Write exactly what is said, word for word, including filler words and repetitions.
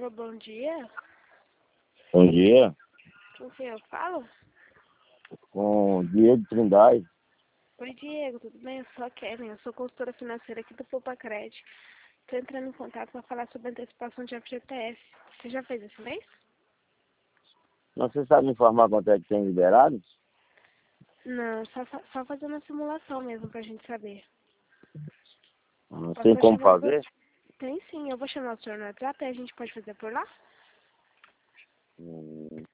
Alô, bom dia. Bom dia, Com quem eu falo? com Diego Trindade. Oi, Diego, tudo bem? Eu sou a Kellen, eu sou consultora financeira aqui do Poupa Crédito. Estou entrando em contato para falar sobre antecipação de F G T S. Você já fez esse mês? Não, você sabe me informar quanto é que tem liberado? Não, só, fa- só fazendo a simulação mesmo pra gente saber. Não Posso tem só como chamar... vo- fazer? Tem sim, eu vou chamar o senhor no WhatsApp e a gente pode fazer por lá? Hum,